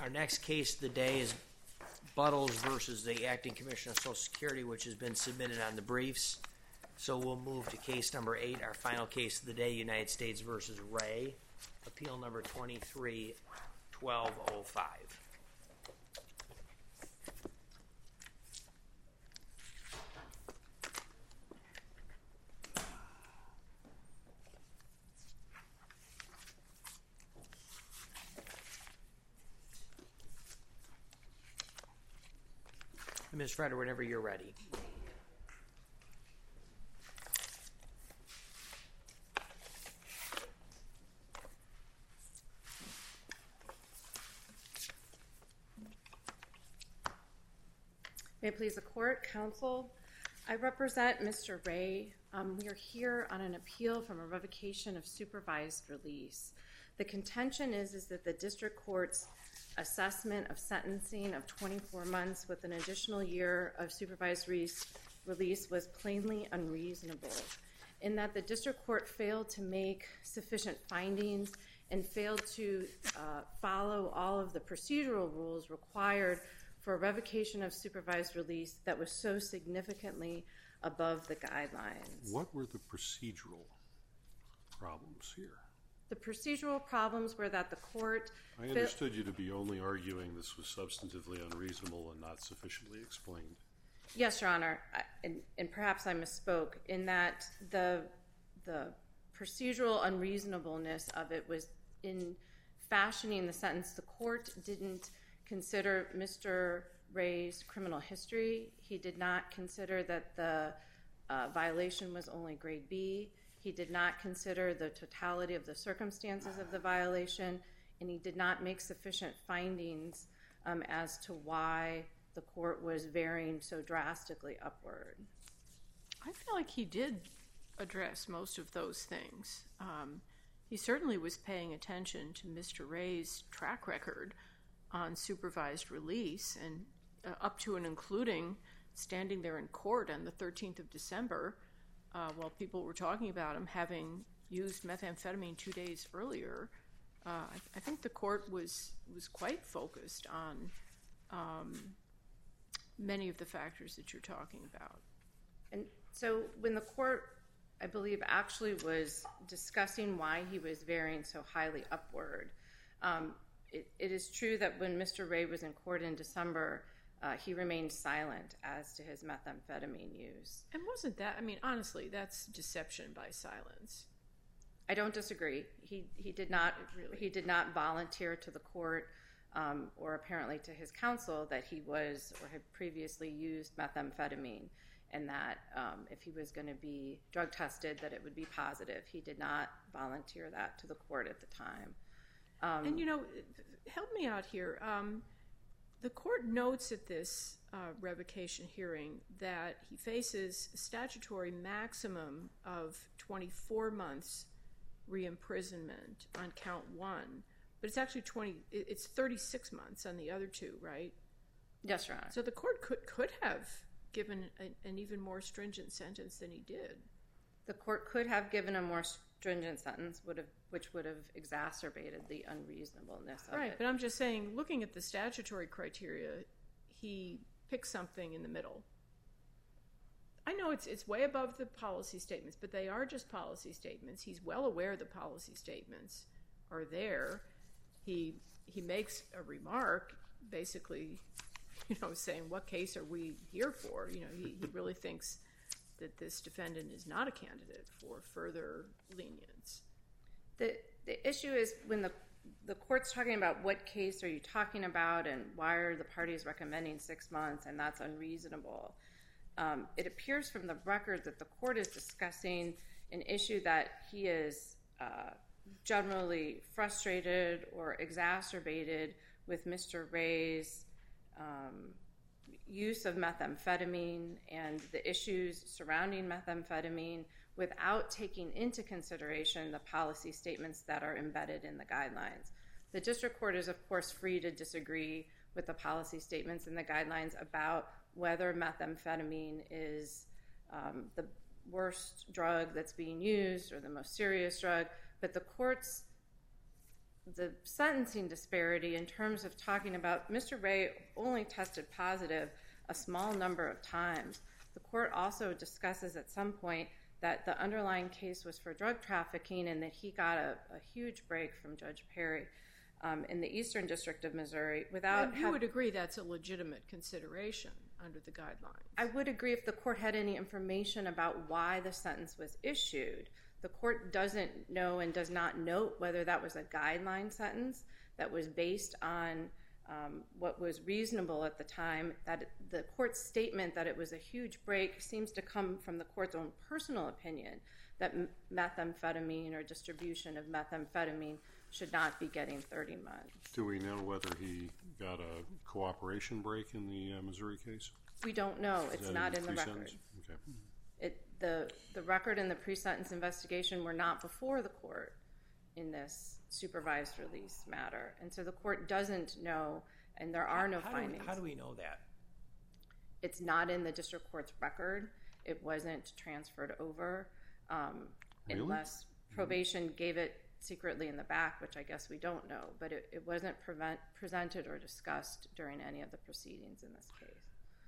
Our next case of the day is Buttles versus the Acting Commissioner of Social Security, which has been submitted on the briefs. So we'll move to case number 8, our final case of the day, United States versus Ray, appeal number 23-1205. Ms. Freder, whenever you're ready. May it please the court, counsel. I represent Mr. Ray. We are here on an appeal from a revocation of supervised release. The contention is that the district court's assessment of sentencing of 24 months with an additional year of supervised release was plainly unreasonable, in that the district court failed to make sufficient findings and failed to follow all of the procedural rules required for a revocation of supervised release that was so significantly above the guidelines. What were the procedural problems here? The procedural problems were that the court... I understood you to be only arguing this was substantively unreasonable and not sufficiently explained. Yes, Your Honor, and perhaps I misspoke in that the procedural unreasonableness of it was in fashioning the sentence. The court didn't consider Mr. Ray's criminal history. He did not consider that the violation was only grade B. He did not consider the totality of the circumstances of the violation, and he did not make sufficient findings as to why the court was varying so drastically upward. I feel like he did address most of those things. He certainly was paying attention to Mr. Ray's track record on supervised release, and up to and including standing there in court on the 13th of December while people were talking about him having used methamphetamine 2 days earlier. I think the court was quite focused on many of the factors that you're talking about. And so when the court, I believe, actually was discussing why he was varying so highly upward, it is true that when Mr. Ray was in court in December, he remained silent as to his methamphetamine use. And wasn't that, I mean, honestly, that's deception by silence. I don't disagree. He did not volunteer to the court or apparently to his counsel that he was or had previously used methamphetamine, and that if he was going to be drug tested that it would be positive. He did not volunteer that to the court at the time. And, you know, help me out here. The court notes at this revocation hearing that he faces a statutory maximum of 24 months re-imprisonment on count 1, but it's actually 36 months on the other 2, right? Yes, Your Honor. So the court could have given an even more stringent sentence than he did. The court could have given a more stringent sentence, which would have exacerbated the unreasonableness of it. Right, but I'm just saying, looking at the statutory criteria, he picked something in the middle. I know it's way above the policy statements, but they are just policy statements. He's well aware the policy statements are there. He makes a remark, basically, you know, saying, what case are we here for? You know, he really thinks that this defendant is not a candidate for further lenience. The issue is when the court's talking about what case are you talking about and why are the parties recommending 6 months, and that's unreasonable. It appears from the record that the court is discussing an issue that he is generally frustrated or exacerbated with Mr. Ray's use of methamphetamine and the issues surrounding methamphetamine without taking into consideration the policy statements that are embedded in the guidelines. The district court is, of course, free to disagree with the policy statements and the guidelines about whether methamphetamine is the worst drug that's being used or the most serious drug, but the court's the sentencing disparity in terms of talking about Mr. Ray only tested positive a small number of times. The court also discusses at some point that the underlying case was for drug trafficking and that he got a huge break from Judge Perry in the Eastern District of Missouri without... And you would agree that's a legitimate consideration under the guidelines? I would agree if the court had any information about why the sentence was issued. The court doesn't know and does not note whether that was a guideline sentence that was based on what was reasonable at the time. That the court's statement that it was a huge break seems to come from the court's own personal opinion that methamphetamine or distribution of methamphetamine should not be getting 30 months. Do we know whether he got a cooperation break in the Missouri case? We don't know. It's not in the record. Okay. The record and the pre-sentence investigation were not before the court in this supervised release matter. And so the court doesn't know, and there are no findings. How do we know that? It's not in the district court's record. It wasn't transferred over Really? Unless probation gave it secretly in the back, which I guess we don't know. But it wasn't presented or discussed during any of the proceedings in this case.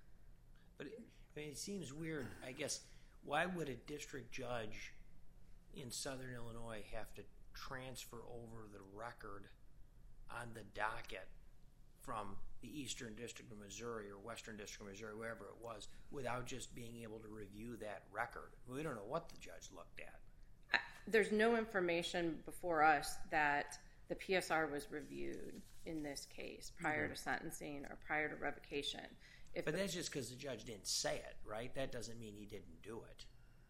But it seems weird, I guess. Why would a district judge in Southern Illinois have to transfer over the record on the docket from the Eastern District of Missouri or Western District of Missouri, wherever it was, without just being able to review that record? We don't know what the judge looked at. There's no information before us that the PSR was reviewed in this case prior to sentencing or prior to revocation. But that's just because the judge didn't say it, right? That doesn't mean he didn't do it.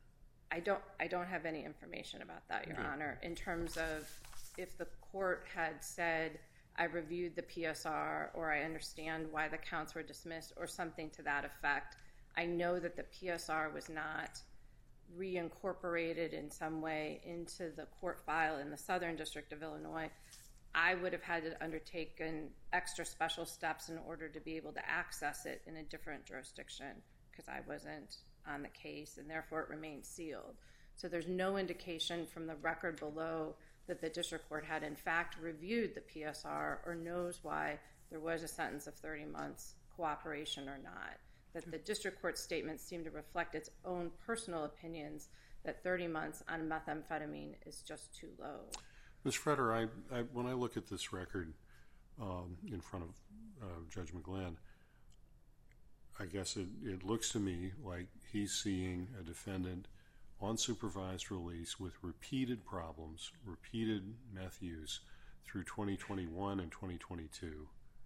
I don't have any information about that, Your Honor, in terms of if the court had said, I reviewed the PSR or I understand why the counts were dismissed or something to that effect. I know that the PSR was not reincorporated in some way into the court file in the Southern District of Illinois. I would have had to undertake extra special steps in order to be able to access it in a different jurisdiction because I wasn't on the case and therefore it remained sealed. So there's no indication from the record below that the district court had in fact reviewed the PSR or knows why there was a sentence of 30 months cooperation or not. That the district court statements seem to reflect its own personal opinions that 30 months on methamphetamine is just too low. Ms. Freder, when I look at this record in front of Judge McGlynn, I guess it looks to me like he's seeing a defendant on supervised release with repeated problems, repeated meth use through 2021 and 2022.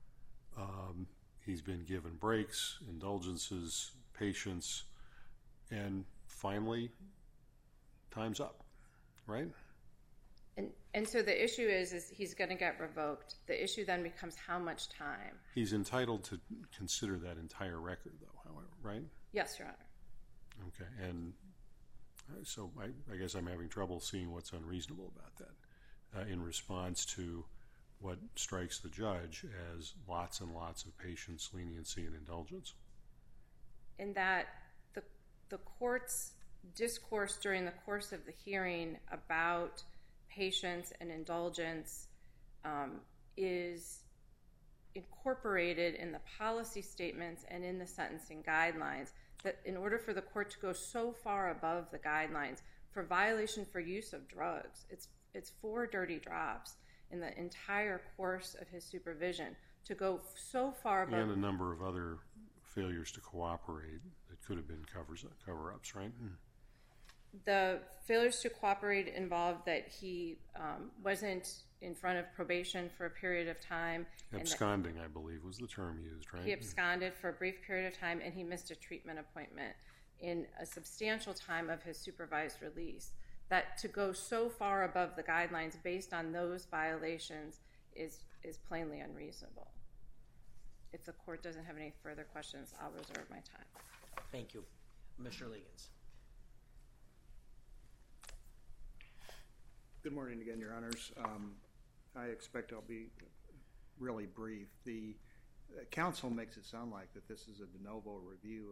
He's been given breaks, indulgences, patience, and finally, time's up, right? And so the issue is he's going to get revoked. The issue then becomes how much time. He's entitled to consider that entire record, though, however, right? Yes, Your Honor. Okay, and so I guess I'm having trouble seeing what's unreasonable about that in response to what strikes the judge as lots and lots of patience, leniency, and indulgence. In that the court's discourse during the course of the hearing about patience and indulgence is incorporated in the policy statements and in the sentencing guidelines that in order for the court to go so far above the guidelines for violation for use of drugs, it's 4 dirty drops in the entire course of his supervision to go so far above. And a number of other failures to cooperate that could have been cover-ups, right? The failures to cooperate involved that he wasn't in front of probation for a period of time. Absconding, I believe, was the term used, right? He absconded for a brief period of time, and he missed a treatment appointment in a substantial time of his supervised release. That to go so far above the guidelines based on those violations is plainly unreasonable. If the court doesn't have any further questions, I'll reserve my time. Thank you. Mr. Liggins. Good morning again, Your Honors. I expect I'll be really brief. The counsel makes it sound like that this is a de novo review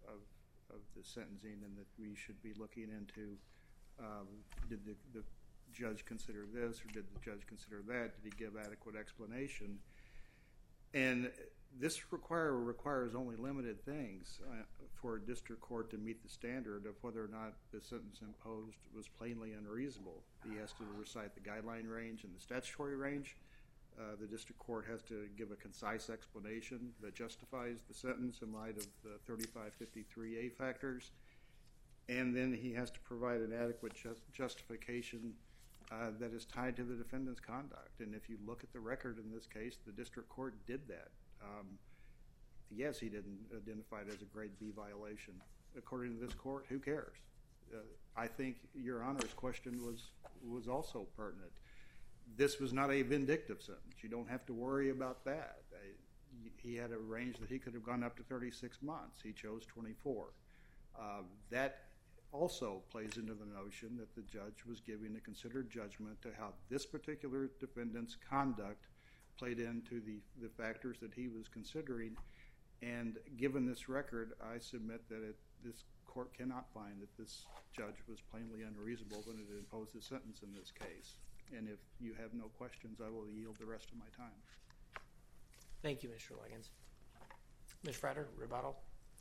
of the sentencing and that we should be looking into did the judge consider this or did the judge consider that? Did he give adequate explanation? And this requires only limited things for a district court to meet the standard of whether or not the sentence imposed was plainly unreasonable. He has to recite the guideline range and the statutory range. The district court has to give a concise explanation that justifies the sentence in light of the 3553A factors. And then he has to provide an adequate justification that is tied to the defendant's conduct. And if you look at the record in this case, the district court did that. Yes, he didn't identify it as a grade B violation. According to this court, who cares? I think Your Honor's question was also pertinent. This was not a vindictive sentence. You don't have to worry about that. He had a range that he could have gone up to 36 months. He chose 24. That also plays into the notion that the judge was giving a considered judgment to how this particular defendant's conduct played into the factors that he was considering. And given this record, I submit that this court cannot find that this judge was plainly unreasonable when it imposed a sentence in this case. And if you have no questions, I will yield the rest of my time. Thank you, Mr. Liggins. Ms. Freder, rebuttal.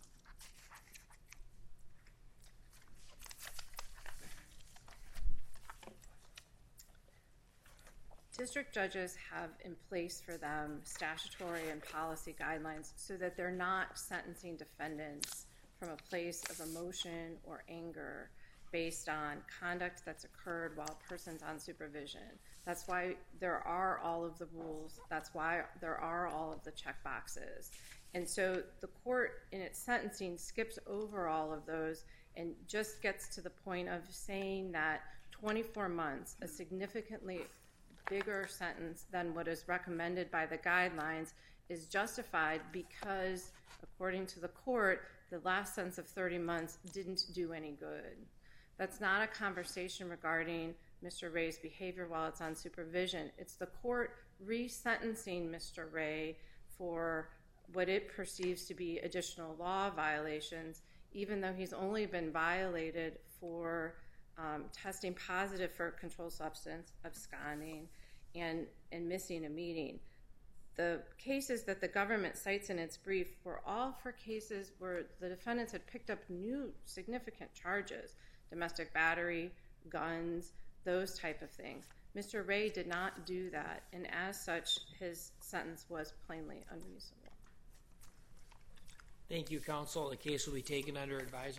District judges have in place for them statutory and policy guidelines so that they're not sentencing defendants from a place of emotion or anger based on conduct that's occurred while a person's on supervision. That's why there are all of the rules. That's why there are all of the check boxes. And so the court in its sentencing skips over all of those and just gets to the point of saying that 24 months, a significantly bigger sentence than what is recommended by the guidelines, is justified because, according to the court, the last sentence of 30 months didn't do any good. That's not a conversation regarding Mr. Ray's behavior while it's on supervision. It's the court resentencing Mr. Ray for what it perceives to be additional law violations, even though he's only been violated for testing positive for a controlled substance, absconding, and missing a meeting. The cases that the government cites in its brief were all for cases where the defendants had picked up new significant charges, domestic battery, guns, those type of things. Mr. Ray did not do that, and as such, his sentence was plainly unreasonable. Thank you, counsel. The case will be taken under advisement.